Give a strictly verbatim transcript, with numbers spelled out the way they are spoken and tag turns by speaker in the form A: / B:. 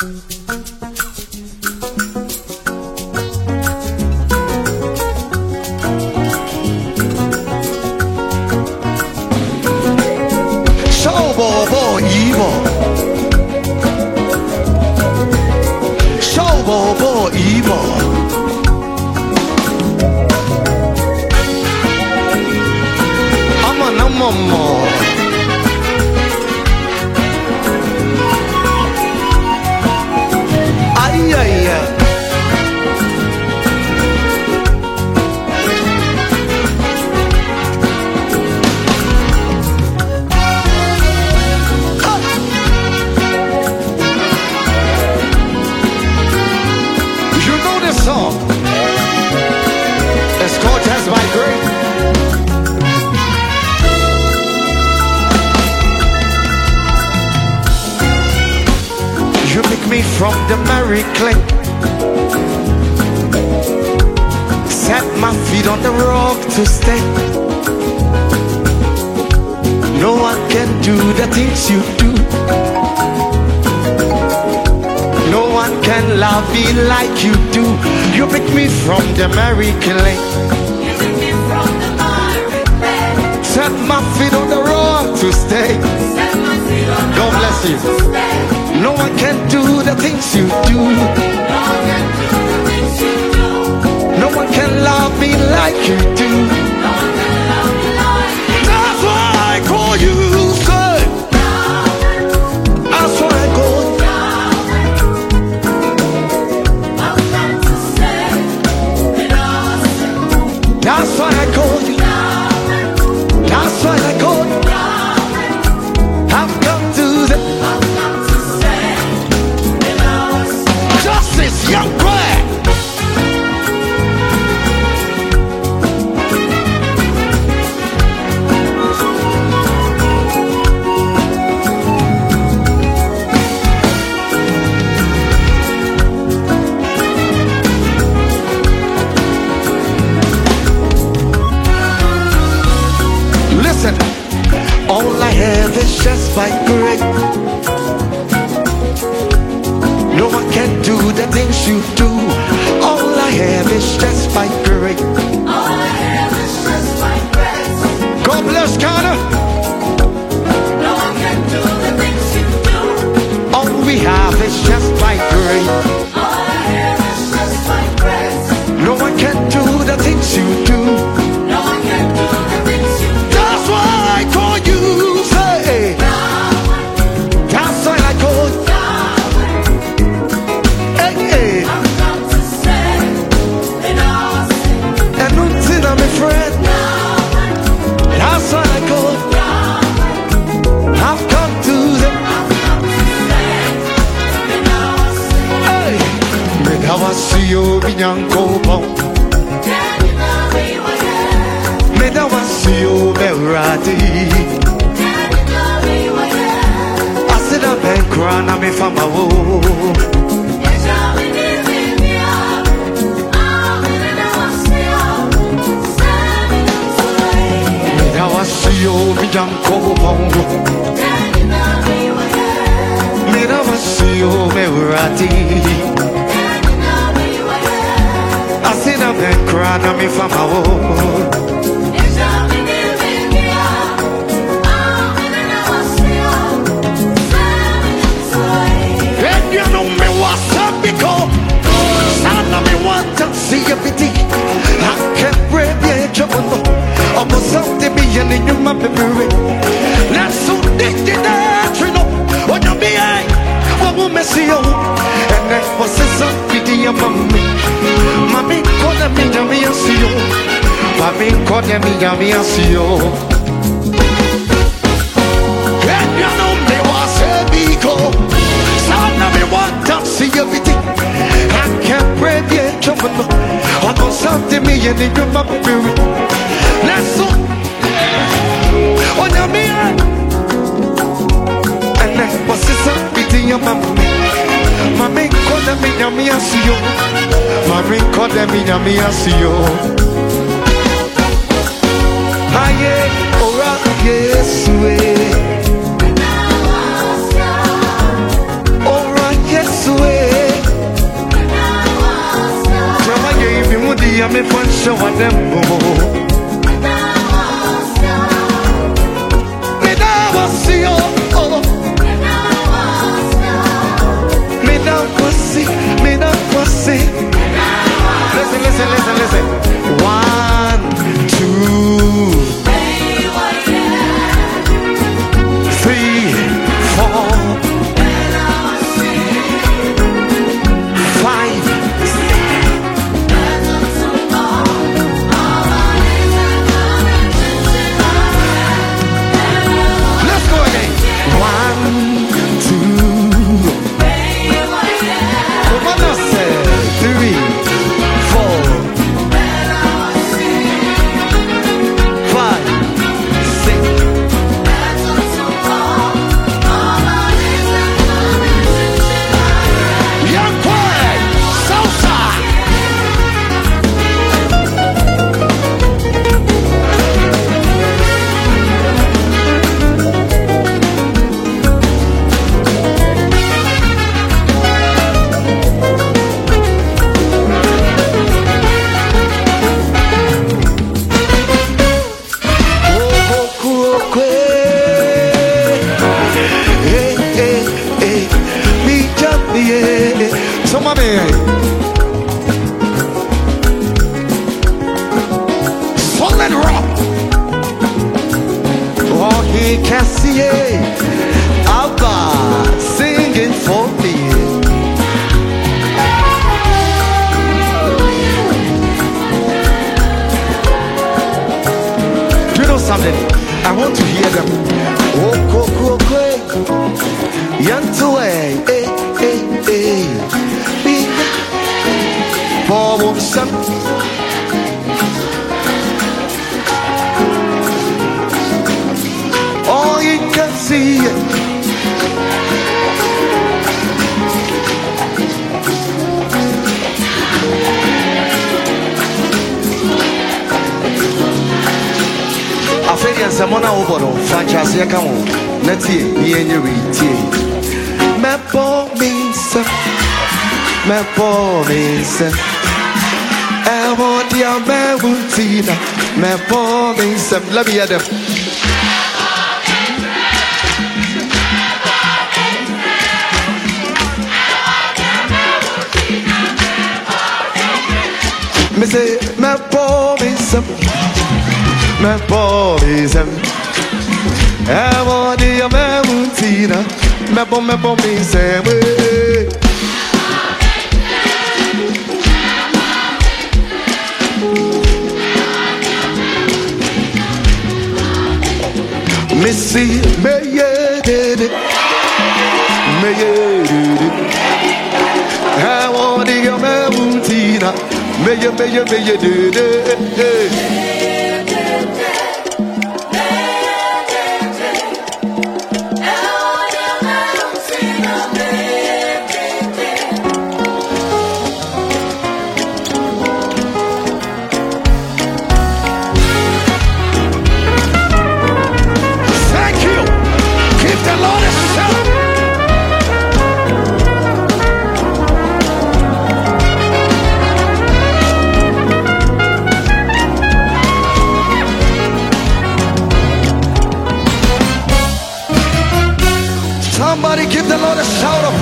A: Showbobo evil. Showbobo evil. I'm a number more. Ay ay ay. Song. It's called Test by Grace. You pick me from the merry clay, set my feet on the rock to stay. No one can do the things you do. No one can love me like you do. You pick me from the merry clay.
B: You pick me from the miry clay.
A: Set my feet on the rock to stay.
B: Set my feet on the
A: God bless you.
B: rock to stay.
A: No one can do the things you do.
B: No one can do the things you do.
A: No one can love me like you do.
B: No one can love me like you do.
A: That's why I call you good. That's why I call you. That's why I called you. That's why I called you. I've come to the Justice Young Prayer. Listen, all I have is just by grace. No one can do the things you do. All I have is just by grace.
B: All I have is just by grace.
A: God bless Ghana.
B: No one can do the things you do.
A: All we have is just by grace.
B: All I have is just by grace.
A: No one can do the things you do.
B: No one can do the things you do.
A: That's why I call you. Say, that's why I call you. Hey, hey.
B: I've come to say, and I'll say,
A: And nothing, I'm a friend. That's why I call you. I've come to the. Hey, me dawa si yo binyanko bon. Me dawa si yo berati. I said I been crying, I'm a fama wo. Me dawa si yo binyanko bon. Me dawa si yo berati. I said I been crying, I'm a fama wo. And you know me what's up because son of me want to see a pity. I can't break your trouble. Almost something be in your mouth, baby. Not so dick in that, you know. What you be, what will mess you? And that was a son pity among me. Mommy called me, Jamie, I see you. Mommy called me, Jamie, I see you. And you know me what's up because son of me want to see everything. I can't break your trouble. Almost something me in your mouth, baby. Not so. What you mean? And that was a son pity among me. Mommy called me, Jamie, I see you. Mommy called me, Jamie, I see you. Aye, ora, yes, we. Ora, yes, we. show what them more. Me now I see oh, me now I see, me now I see. Listen, listen, listen, listen. One, two, three, four, five. Let's go again. One, two. Come on now, say three, four, five, six. Young boy, salsa. So mommy, solid rock. Oh, he can see it. Abba singing for me. Do you know something? I want to hear them. Oh, go, go, go. Yantuay, eh, eh, eh. For some, all you can see. After someone over franchise, I come on. Let's see, me and you read. My poor means, my poor means. I want your mountain, my poor means. Let me hear them. Me say, my poor means, my poor means. I want your mountain. Me bon me bon me say we. Me see me ye did it, me ye did it. I want the mountain, me ye me ye me ye did it. Somebody give the Lord a shout of